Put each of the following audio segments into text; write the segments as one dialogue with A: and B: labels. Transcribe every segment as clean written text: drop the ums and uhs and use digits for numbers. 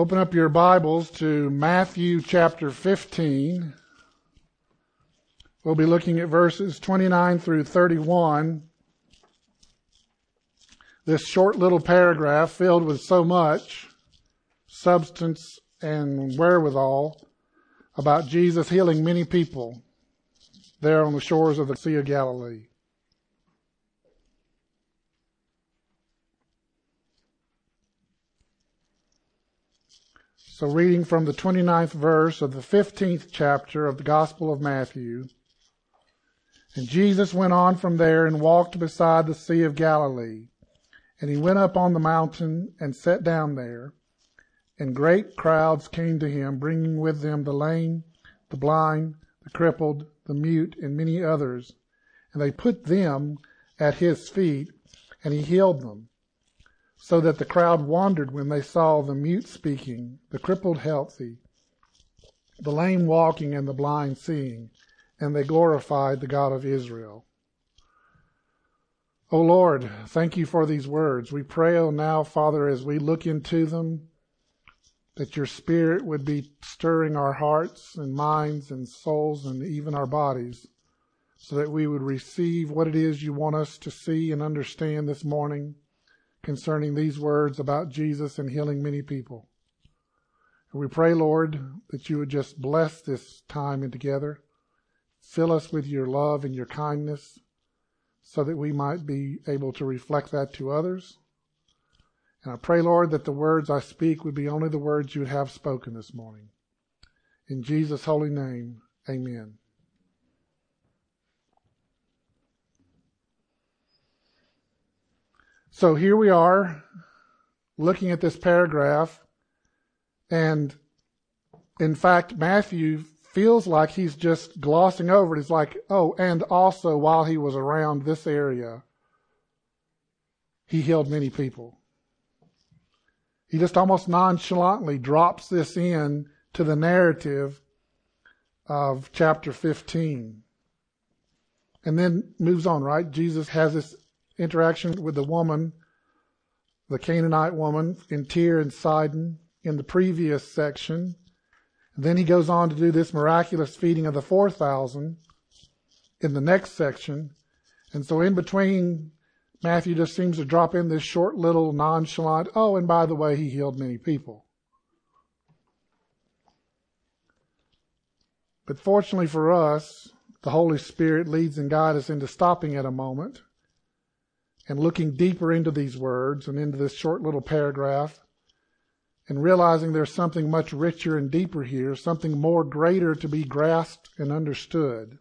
A: Open up your Bibles to Matthew chapter 15. We'll be looking at verses 29 through 31. This short little paragraph filled with so much substance and wherewithal about Jesus healing many people there on the shores of the Sea of Galilee. So reading from the 29th verse of the 15th chapter of the Gospel of Matthew. And Jesus went on from there and walked beside the Sea of Galilee. And he went up on the mountain and sat down there. And great crowds came to him, bringing with them the lame, the blind, the crippled, the mute, and many others. And they put them at his feet, and he healed them. So that the crowd wondered when they saw the mute speaking, the crippled healthy, the lame walking, and the blind seeing, and they glorified the God of Israel. O Lord, thank you for these words. We pray, now, Father, as we look into them, that your Spirit would be stirring our hearts and minds and souls and even our bodies, so that we would receive what it is you want us to see and understand this morning concerning these words about Jesus and healing many people. And we pray, Lord, that you would just bless this time and together. Fill us with your love and your kindness so that we might be able to reflect that to others. And I pray, Lord, that the words I speak would be only the words you would have spoken this morning. In Jesus' holy name, amen. So here we are looking at this paragraph, and in fact, Matthew feels like he's just glossing over it. It's like, oh, and also while he was around this area, he healed many people. He just almost nonchalantly drops this in to the narrative of chapter 15. And then moves on, right? Jesus has this interaction with the woman, the Canaanite woman in Tyre and Sidon in the previous section. And then he goes on to do this miraculous feeding of the 4,000 in the next section. And so in between, Matthew just seems to drop in this short little nonchalant, oh, and by the way, he healed many people. But fortunately for us, the Holy Spirit leads and guides us into stopping at a moment and looking deeper into these words and into this short little paragraph and realizing there's something much richer and deeper here, something more greater to be grasped and understood.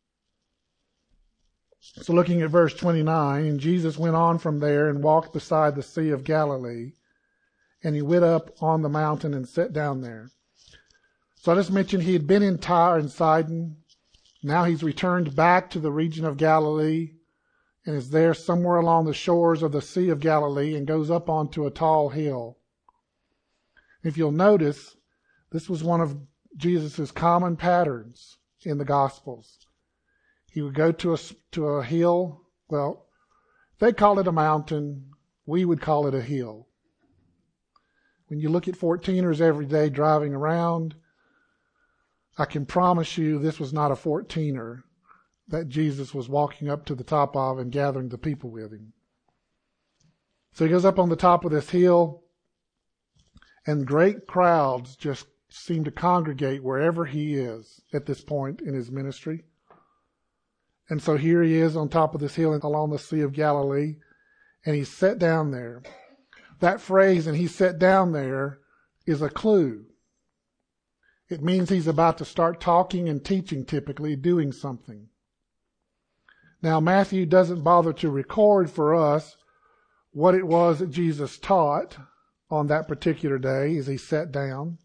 A: So looking at verse 29, and Jesus went on from there and walked beside the Sea of Galilee, and he went up on the mountain and sat down there. So I just mentioned he had been in Tyre and Sidon. Now he's returned back to the region of Galilee and is there somewhere along the shores of the Sea of Galilee and goes up onto a tall hill. If you'll notice, this was one of Jesus' common patterns in the Gospels. He would go to a hill. Well, they call it a mountain. We would call it a hill. When you look at 14ers every day driving around, I can promise you this was not a 14er that Jesus was walking up to the top of and gathering the people with him. So he goes up on the top of this hill, and great crowds just seem to congregate wherever he is at this point in his ministry. And so here he is on top of this hill along the Sea of Galilee, and he's set down there. That phrase, and he sat down there, is a clue. It means he's about to start talking and teaching, typically, doing something. Now, Matthew doesn't bother to record for us what it was that Jesus taught on that particular day as he sat down.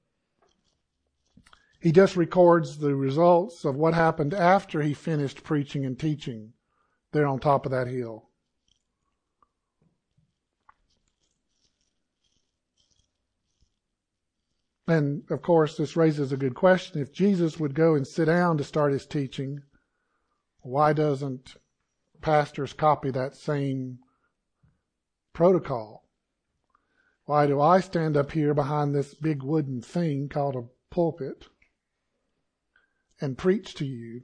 A: He just records the results of what happened after he finished preaching and teaching there on top of that hill. And, of course, this raises a good question. If Jesus would go and sit down to start his teaching, why doesn't pastors copy that same protocol? Why do I stand up here behind this big wooden thing called a pulpit and preach to you?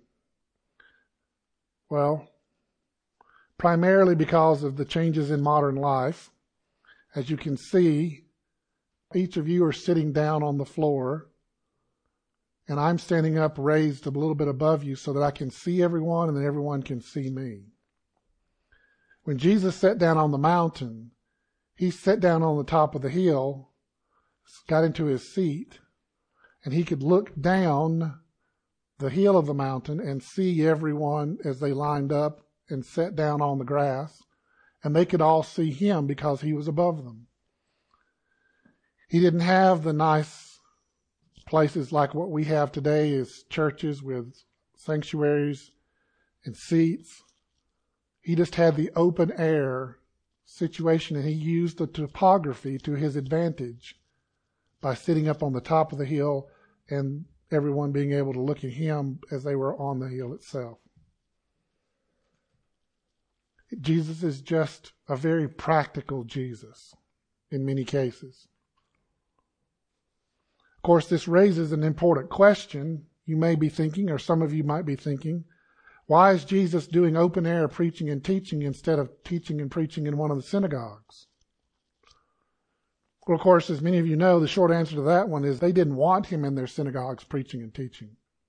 A: Well, primarily because of the changes in modern life. As you can see, each of you are sitting down on the floor, and I'm standing up raised a little bit above you so that I can see everyone and then everyone can see me. When Jesus sat down on the mountain, he sat down on the top of the hill, got into his seat, and he could look down the hill of the mountain and see everyone as they lined up and sat down on the grass, and they could all see him because he was above them. He didn't have the nice places like what we have today as churches with sanctuaries and seats. He just had the open air situation, and he used the topography to his advantage by sitting up on the top of the hill and everyone being able to look at him as they were on the hill itself. Jesus is just a very practical Jesus in many cases. Of course, this raises an important question. You may be thinking, or some of you might be thinking, why is Jesus doing open air preaching and teaching instead of teaching and preaching in one of the synagogues? Well, of course, as many of you know, the short answer to that one is they didn't want him in their synagogues preaching and teaching.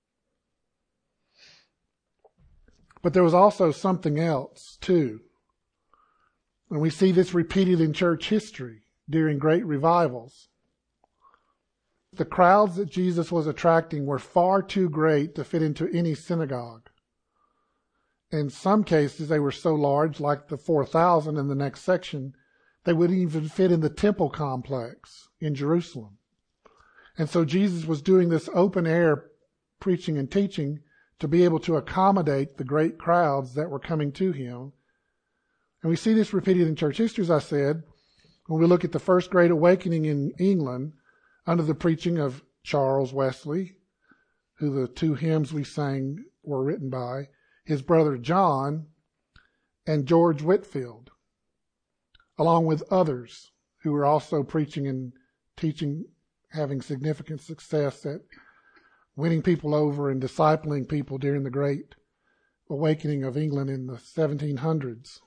A: But there was also something else, too. And we see this repeated in church history during great revivals. The crowds that Jesus was attracting were far too great to fit into any synagogue. In some cases, they were so large, like the 4,000 in the next section, they wouldn't even fit in the temple complex in Jerusalem. And so Jesus was doing this open air preaching and teaching to be able to accommodate the great crowds that were coming to him. And we see this repeated in church history, as I said, when we look at the first Great Awakening in England under the preaching of Charles Wesley, who the two hymns we sang were written by, his brother John, and George Whitefield, along with others who were also preaching and teaching, having significant success at winning people over and discipling people during the Great Awakening of England in the 1700s.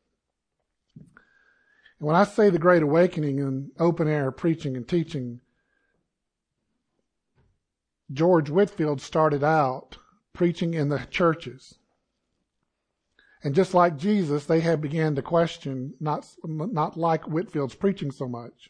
A: And when I say the Great Awakening and open air preaching and teaching, George Whitefield started out preaching in the churches. And just like Jesus, they had began to question, not like Whitefield's preaching so much.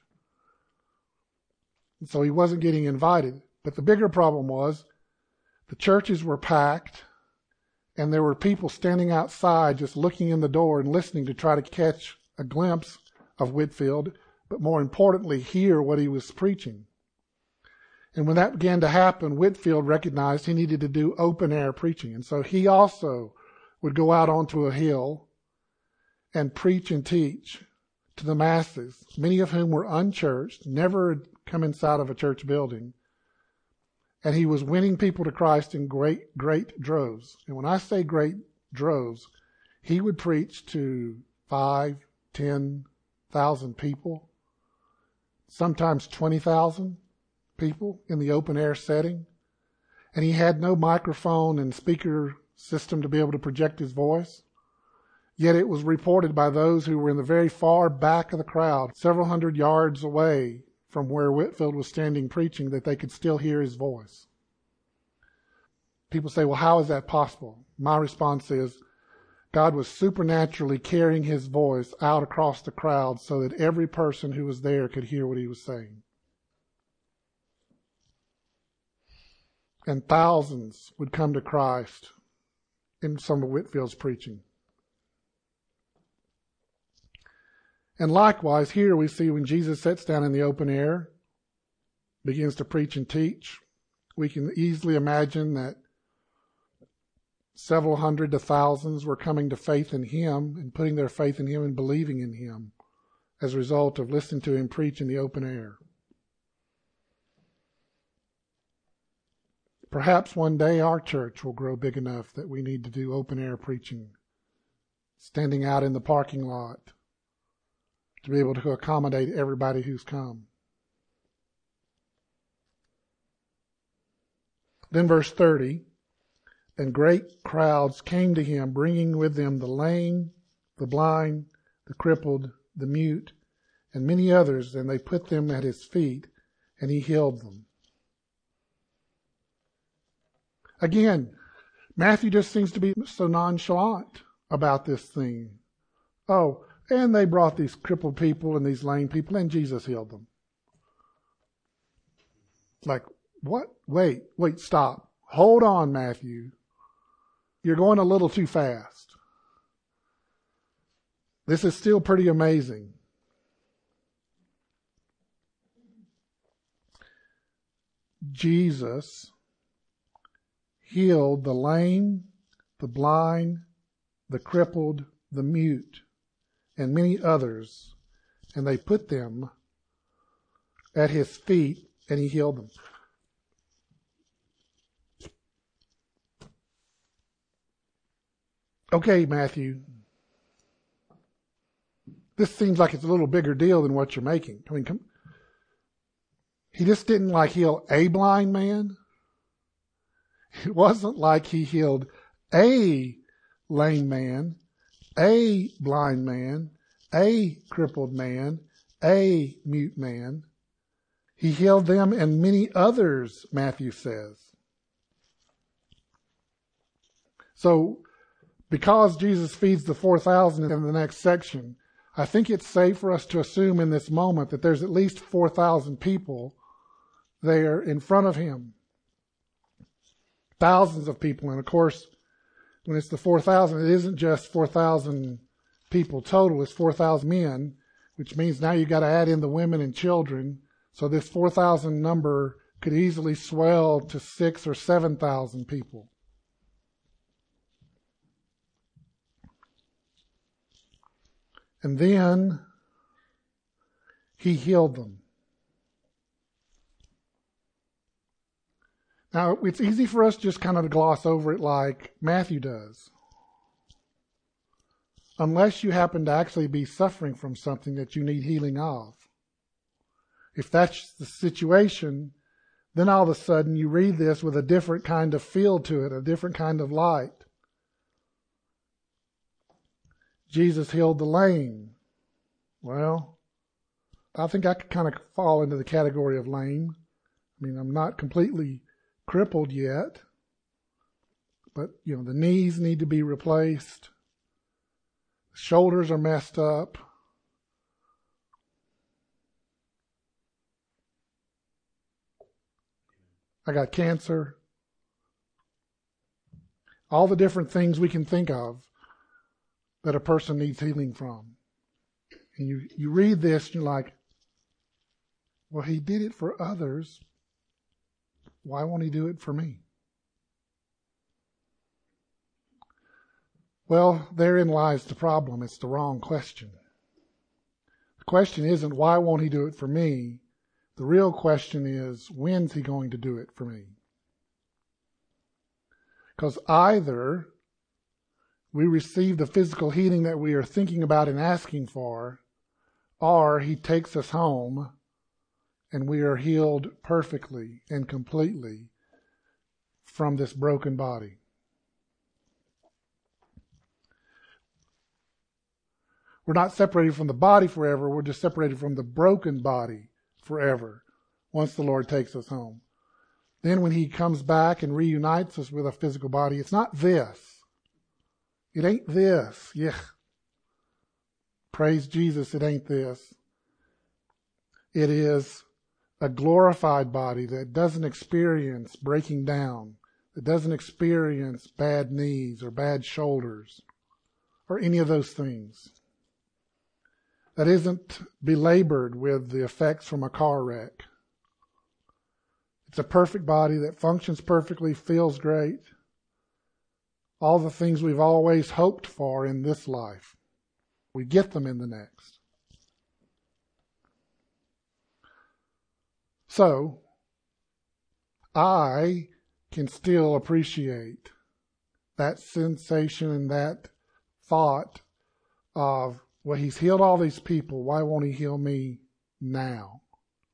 A: And so he wasn't getting invited. But the bigger problem was the churches were packed, and there were people standing outside just looking in the door and listening to try to catch a glimpse of Whitefield, but more importantly, hear what he was preaching. And when that began to happen, Whitefield recognized he needed to do open air preaching. And so he also would go out onto a hill and preach and teach to the masses, many of whom were unchurched, never had come inside of a church building. And he was winning people to Christ in great, great droves. And when I say great droves, he would preach to 5,000, 10,000 people, sometimes 20,000 people in the open air setting. And he had no microphone and speaker system to be able to project his voice. Yet it was reported by those who were in the very far back of the crowd, several hundred yards away from where Whitefield was standing preaching, that they could still hear his voice. People say, well, how is that possible? My response is, God was supernaturally carrying his voice out across the crowd so that every person who was there could hear what he was saying. And thousands would come to Christ in some of Whitefield's preaching. And likewise, here we see when Jesus sits down in the open air, begins to preach and teach, we can easily imagine that several hundred to thousands were coming to faith in him and putting their faith in him and believing in him as a result of listening to him preach in the open air. Perhaps one day our church will grow big enough that we need to do open air preaching, standing out in the parking lot, to be able to accommodate everybody who's come. Then verse 30, and great crowds came to him, bringing with them the lame, the blind, the crippled, the mute, and many others, and they put them at his feet, and he healed them. Again, Matthew just seems to be so nonchalant about this thing. Oh, and they brought these crippled people and these lame people, and Jesus healed them. Like, what? Wait, stop. Hold on, Matthew. You're going a little too fast. This is still pretty amazing. Jesus healed the lame, the blind, the crippled, the mute, and many others, and they put them at his feet, and he healed them. Okay, Matthew, this seems like it's a little bigger deal than what you're making. I mean, he just didn't like heal a blind man. It wasn't like he healed a lame man, a blind man, a crippled man, a mute man. He healed them and many others, Matthew says. So, because Jesus feeds the 4,000 in the next section, I think it's safe for us to assume in this moment that there's at least 4,000 people there in front of him. Thousands of people. And of course, when it's the 4,000, it isn't just 4,000 people total, it's 4,000 men, which means now you've got to add in the women and children. So this 4,000 number could easily swell to 6,000 or 7,000 people. And then he healed them. Now, it's easy for us just kind of to gloss over it like Matthew does. Unless you happen to actually be suffering from something that you need healing of. If that's the situation, then all of a sudden you read this with a different kind of feel to it, a different kind of light. Jesus healed the lame. Well, I think I could kind of fall into the category of lame. I mean, I'm not completely crippled yet, but the knees need to be replaced. The shoulders are messed up. I got cancer. All the different things we can think of that a person needs healing from. And you read this and you're like, well, he did it for others. Why won't he do it for me? Well, therein lies the problem. It's the wrong question. The question isn't, why won't he do it for me? The real question is, when's he going to do it for me? Because either we receive the physical healing that we are thinking about and asking for, or he takes us home and we are healed perfectly and completely from this broken body. We're not separated from the body forever. We're just separated from the broken body forever once the Lord takes us home. Then when he comes back and reunites us with a physical body, it's not this. It ain't this. Yeah. Praise Jesus, it ain't this. It is a glorified body that doesn't experience breaking down, that doesn't experience bad knees or bad shoulders or any of those things. That isn't belabored with the effects from a car wreck. It's a perfect body that functions perfectly, feels great. All the things we've always hoped for in this life. We get them in the next. So, I can still appreciate that sensation and that thought of well, he's healed all these people. Why won't he heal me now?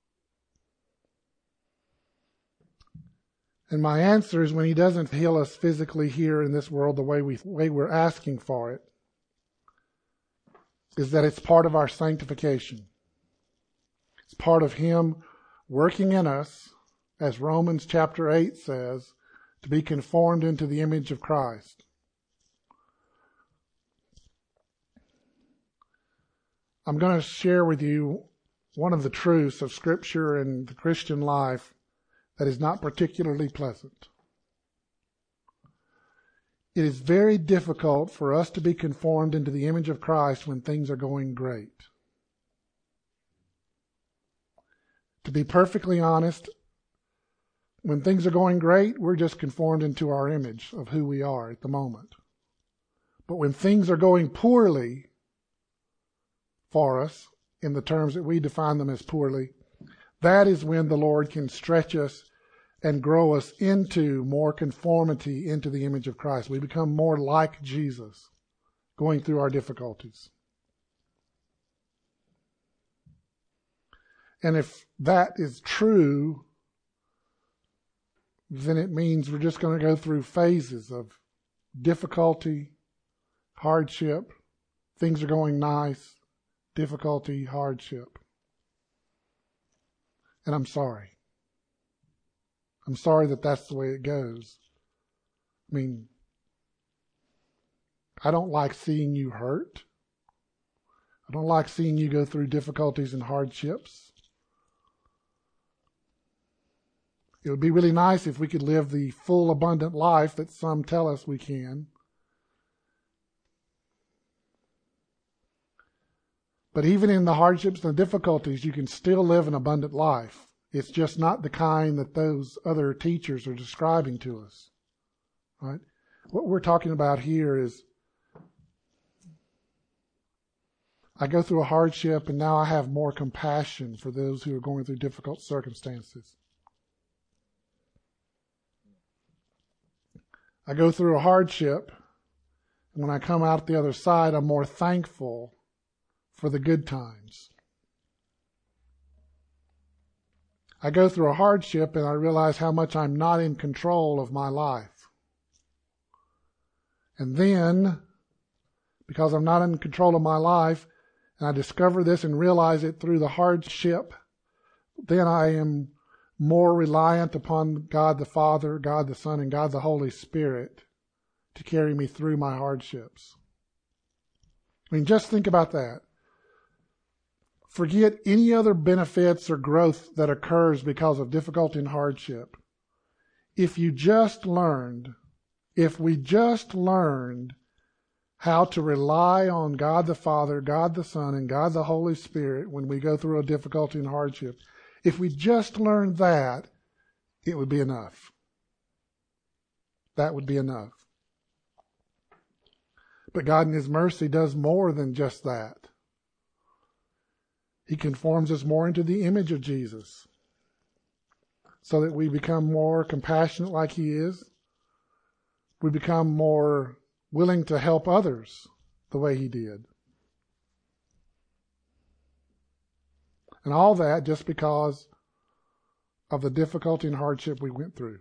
A: And my answer is, when he doesn't heal us physically here in this world the way we're asking for it, is that it's part of our sanctification. It's part of him working in us, as Romans chapter 8 says, to be conformed into the image of Christ. I'm going to share with you one of the truths of Scripture and the Christian life that is not particularly pleasant. It is very difficult for us to be conformed into the image of Christ when things are going great. To be perfectly honest, when things are going great, we're just conformed into our image of who we are at the moment. But when things are going poorly for us, in the terms that we define them as poorly, that is when the Lord can stretch us and grow us into more conformity into the image of Christ. We become more like Jesus going through our difficulties. And if that is true, then it means we're just going to go through phases of difficulty, hardship, things are going nice, difficulty, hardship. And I'm sorry. I'm sorry that that's the way it goes. I mean, I don't like seeing you hurt. I don't like seeing you go through difficulties and hardships. It would be really nice if we could live the full, abundant life that some tell us we can. But even in the hardships and the difficulties, you can still live an abundant life. It's just not the kind that those other teachers are describing to us. Right? What we're talking about here is, I go through a hardship and now I have more compassion for those who are going through difficult circumstances. I go through a hardship, and when I come out the other side, I'm more thankful for the good times. I go through a hardship and I realize how much I'm not in control of my life. And then, because I'm not in control of my life, and I discover this and realize it through the hardship, then I am more reliant upon God the Father, God the Son, and God the Holy Spirit to carry me through my hardships. I mean, just think about that. Forget any other benefits or growth that occurs because of difficulty and hardship. If we just learned how to rely on God the Father, God the Son, and God the Holy Spirit when we go through a difficulty and hardship, if we just learned that, it would be enough. That would be enough. But God in His mercy does more than just that. He conforms us more into the image of Jesus so that we become more compassionate like He is. We become more willing to help others the way He did. And all that just because of the difficulty and hardship we went through.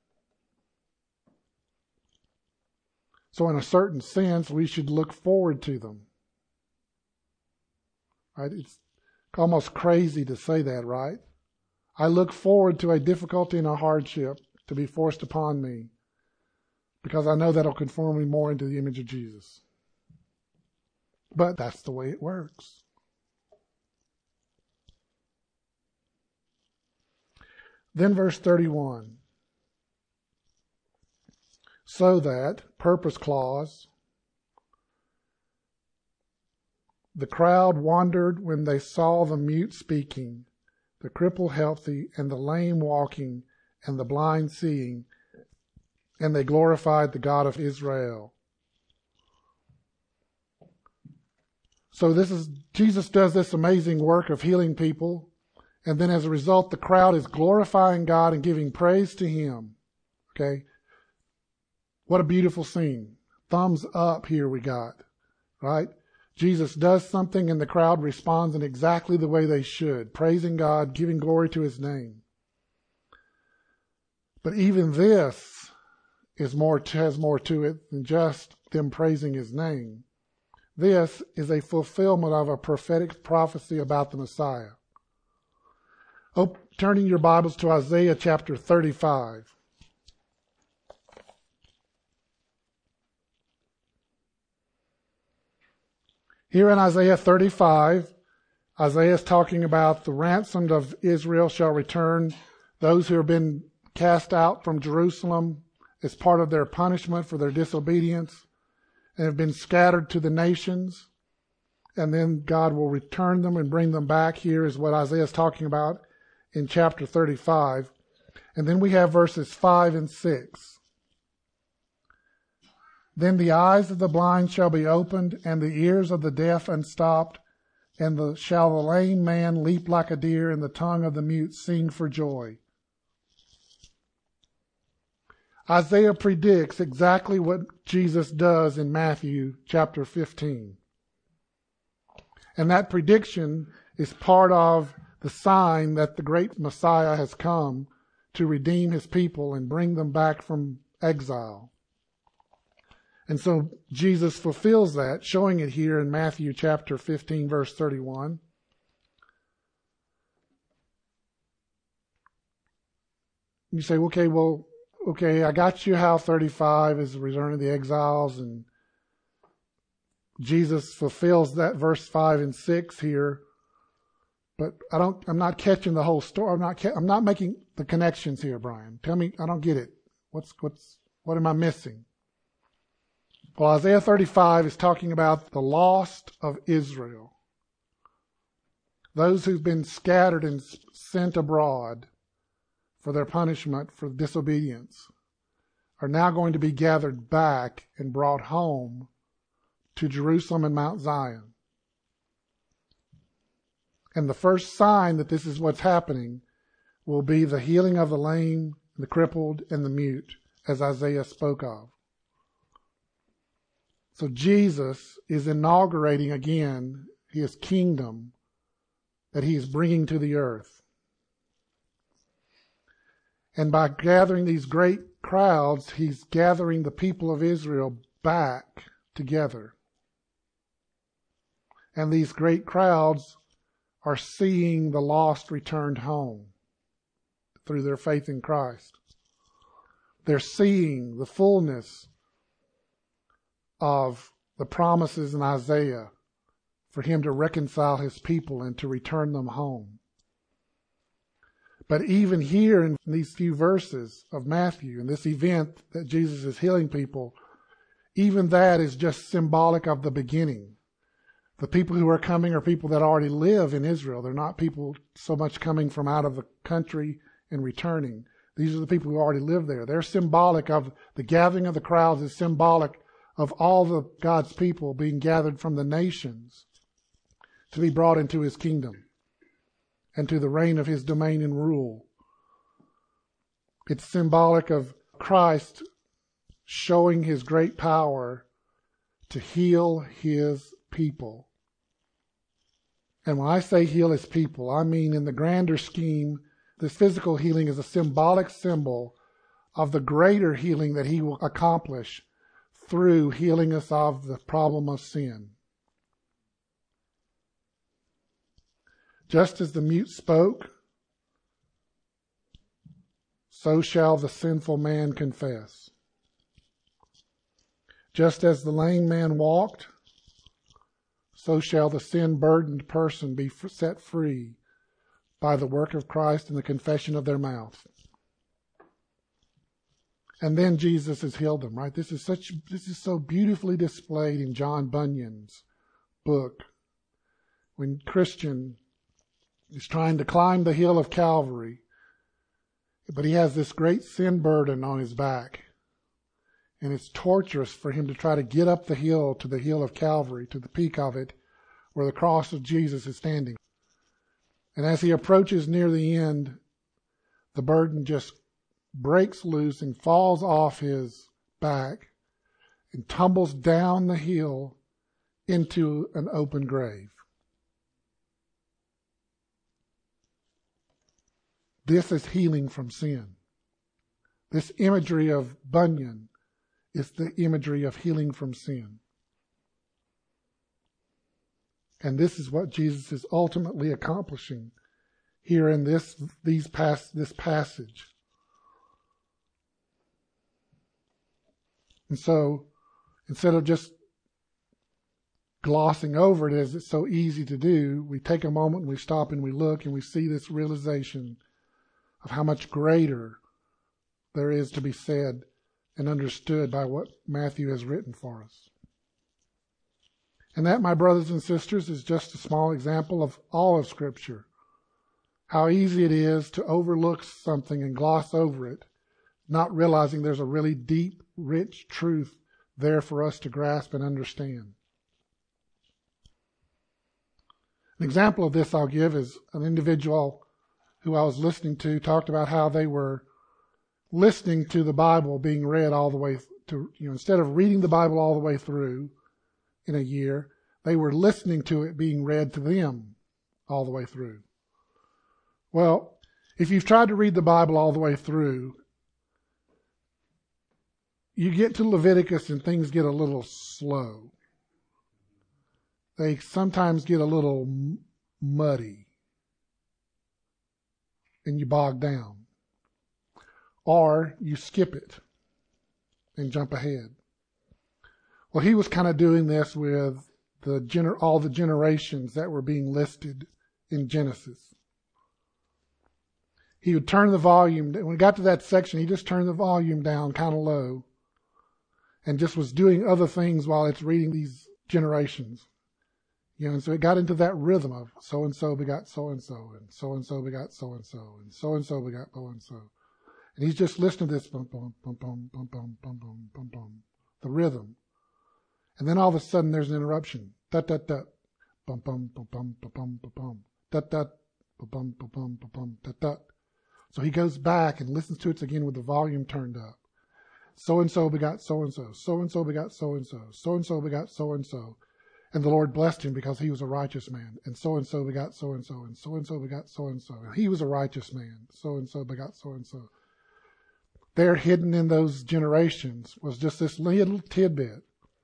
A: So in a certain sense, we should look forward to them. Right? It's almost crazy to say that, right? I look forward to a difficulty and a hardship to be forced upon me because I know that'll conform me more into the image of Jesus. But that's the way it works. Then verse 31. So that, purpose clause, the crowd wondered when they saw the mute speaking, the cripple healthy, and the lame walking, and the blind seeing, and they glorified the God of Israel. So Jesus does this amazing work of healing people, and then as a result, the crowd is glorifying God and giving praise to Him. Okay? What a beautiful scene. Thumbs up here we got, right? Jesus does something and the crowd responds in exactly the way they should, praising God, giving glory to his name. But even this has more to it than just them praising his name. This is a fulfillment of a prophetic prophecy about the Messiah. Turning your Bibles to Isaiah chapter 35. Here in Isaiah 35, Isaiah is talking about the ransomed of Israel shall return, those who have been cast out from Jerusalem as part of their punishment for their disobedience and have been scattered to the nations. And then God will return them and bring them back. Here is what Isaiah is talking about in chapter 35. And then we have verses 5 and 6. Then the eyes of the blind shall be opened, and the ears of the deaf unstopped, and shall the lame man leap like a deer, and the tongue of the mute sing for joy. Isaiah predicts exactly what Jesus does in Matthew chapter 15. And that prediction is part of the sign that the great Messiah has come to redeem his people and bring them back from exile. And so Jesus fulfills that, showing it here in Matthew chapter 15, verse 31. You say, okay, I got you how 35 is the return of the exiles, and Jesus fulfills that verse 5 and 6 here. But I'm not catching the whole story. I'm not making the connections here, Brian. Tell me, I don't get it. What am I missing? Well, Isaiah 35 is talking about the lost of Israel. Those who've been scattered and sent abroad for their punishment for disobedience are now going to be gathered back and brought home to Jerusalem and Mount Zion. And the first sign that this is what's happening will be the healing of the lame, the crippled, and the mute, as Isaiah spoke of. So Jesus is inaugurating again his kingdom that he is bringing to the earth. And by gathering these great crowds, he's gathering the people of Israel back together. And these great crowds are seeing the lost returned home through their faith in Christ. They're seeing the fullness of the promises in Isaiah for him to reconcile his people and to return them home. But even here in these few verses of Matthew, in this event that Jesus is healing people, even that is just symbolic of the beginning. The people who are coming are people that already live in Israel. They're not people so much coming from out of the country and returning. These are the people who already live there. They're symbolic of the gathering of the crowds, is symbolic of all of God's people being gathered from the nations to be brought into his kingdom and to the reign of his domain and rule. It's symbolic of Christ showing his great power to heal his people. And when I say heal his people, I mean in the grander scheme, this physical healing is a symbolic symbol of the greater healing that he will accomplish through healing us of the problem of sin. Just as the mute spoke, so shall the sinful man confess. Just as the lame man walked, so shall the sin-burdened person be set free by the work of Christ and the confession of their mouth. And then Jesus has healed them, right? This is so beautifully displayed in John Bunyan's book. When Christian is trying to climb the hill of Calvary, but he has this great sin burden on his back. And it's torturous for him to try to get up the hill to the hill of Calvary, to the peak of it, where the cross of Jesus is standing. And as he approaches near the end, the burden just breaks loose and falls off his back and tumbles down the hill into an open grave. This is healing from sin. This imagery of Bunyan is the imagery of healing from sin. And this is what Jesus is ultimately accomplishing here in this passage. And so, instead of just glossing over it as it's so easy to do, we take a moment and we stop and we look and we see this realization of how much greater there is to be said and understood by what Matthew has written for us. And that, my brothers and sisters, is just a small example of all of Scripture. How easy it is to overlook something and gloss over it, not realizing there's a really deep, rich truth there for us to grasp and understand. An example of this I'll give is an individual who I was listening to talked about how they were listening to the Bible being read all the way to, instead of reading the Bible all the way through in a year, they were listening to it being read to them all the way through. Well, if you've tried to read the Bible all the way through, you get to Leviticus and things get a little slow. They sometimes get a little muddy and you bog down. Or you skip it and jump ahead. Well, he was kind of doing this with all the generations that were being listed in Genesis. He would turn the volume, when he got to that section, he just turned the volume down kind of low and just was doing other things while it's reading these generations. And so it got into that rhythm of so-and-so begot so-and-so, and so-and-so begot so-and-so, and so-and-so begot so-and-so. And he's just listening to this, bum, bum, bum, bum, bum, bum, bum, bum, bum, bum, the rhythm. And then all of a sudden there's an interruption. Dut, dut, dut, bum, bum, bum, bum, bum, bum, bum, bum, dut, dut, bum, bum, bum, bum, bum, bum, dut, dut. So he goes back and listens to it again with the volume turned up. So-and-so begot so-and-so, so-and-so begot so-and-so, so-and-so begot so-and-so. And the Lord blessed him because he was a righteous man. And so-and-so begot so-and-so, and so-and-so begot so-and-so. And he was a righteous man. So-and-so begot so-and-so. There hidden in those generations was just this little tidbit.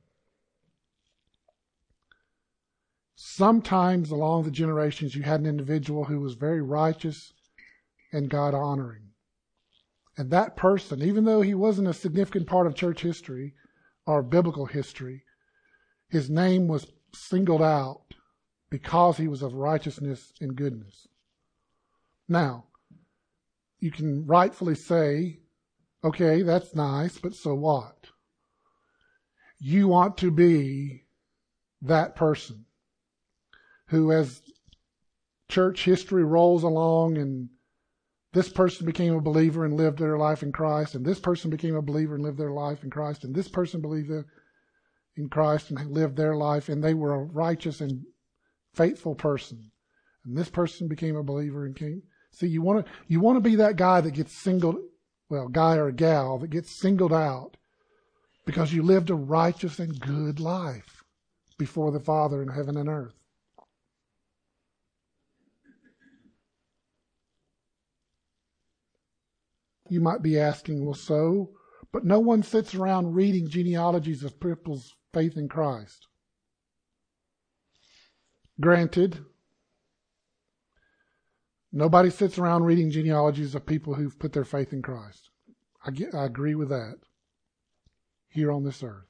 A: Sometimes along the generations you had an individual who was very righteous and God-honoring. And that person, even though he wasn't a significant part of church history or biblical history, his name was singled out because he was of righteousness and goodness. Now, you can rightfully say, okay, that's nice, but so what? You want to be that person who, as church history rolls along and this person became a believer and lived their life in Christ, and this person became a believer and lived their life in Christ, and this person believed in Christ and lived their life, and they were a righteous and faithful person. And this person became a believer and came. See, you want to be that guy that gets guy or gal that gets singled out because you lived a righteous and good life before the Father in heaven and earth. You might be asking, well, so? But no one sits around reading genealogies of people's faith in Christ. Granted, nobody sits around reading genealogies of people who've put their faith in Christ. I agree with that here on this earth.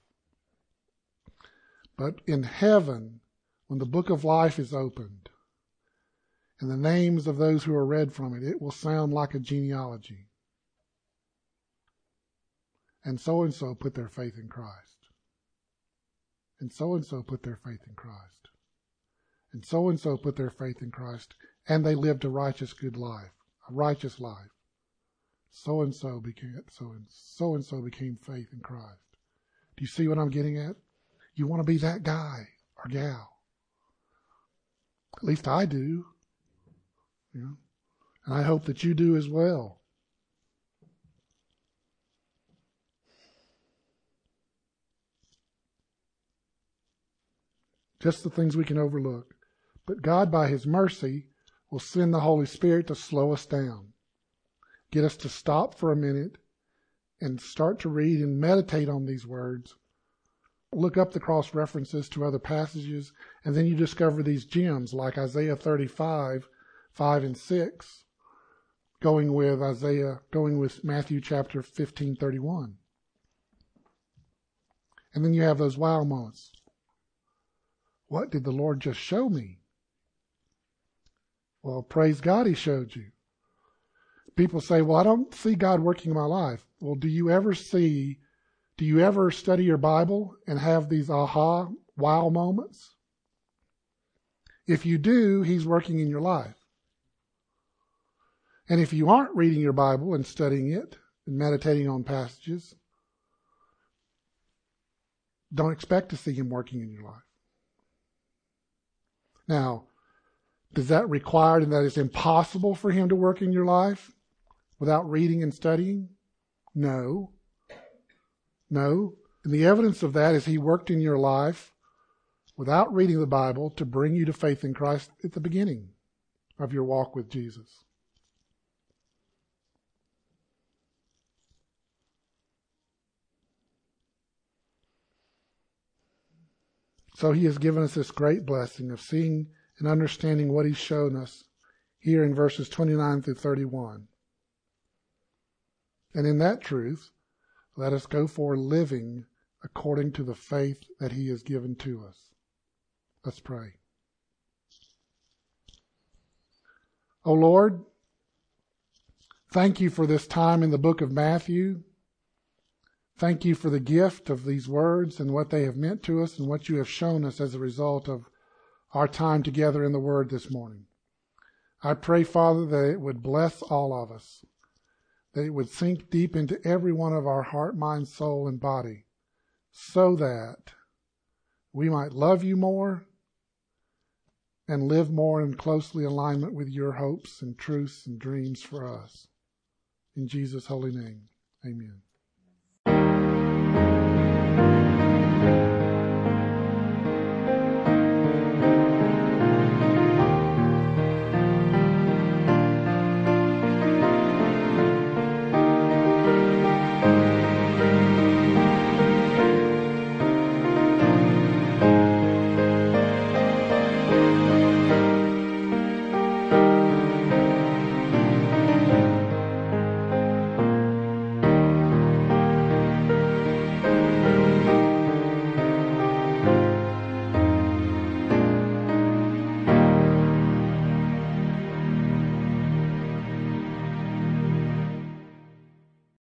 A: But in heaven, when the book of life is opened and the names of those who are read from it, it will sound like a genealogy. And so put their faith in Christ. And so put their faith in Christ. And so put their faith in Christ. And they lived a righteous, good life. A righteous life. So-and-so became faith in Christ. Do you see what I'm getting at? You want to be that guy or gal. At least I do. And I hope that you do as well. just the things we can overlook. But God, by His mercy, will send the Holy Spirit to slow us down, get us to stop for a minute and start to read and meditate on these words. Look up the cross references to other passages, and then you discover these gems like Isaiah 35, 5 and 6, going with Matthew chapter 15, 31. And then you have those wow moments. What did the Lord just show me? Well, praise God He showed you. People say, well, I don't see God working in my life. Well, do you ever study your Bible and have these aha, wow moments? If you do, He's working in your life. And if you aren't reading your Bible and studying it and meditating on passages, don't expect to see Him working in your life. Now, does that require that it's impossible for Him to work in your life without reading and studying? No. And the evidence of that is He worked in your life without reading the Bible to bring you to faith in Christ at the beginning of your walk with Jesus. So He has given us this great blessing of seeing and understanding what He's shown us here in verses 29 through 31. And in that truth, let us go forward living according to the faith that He has given to us. Let's pray. O Lord, thank You for this time in the book of Matthew. Thank You for the gift of these words and what they have meant to us and what You have shown us as a result of our time together in the Word this morning. I pray, Father, that it would bless all of us, that it would sink deep into every one of our heart, mind, soul, and body, so that we might love You more and live more in closely alignment with Your hopes and truths and dreams for us. In Jesus' holy name, amen.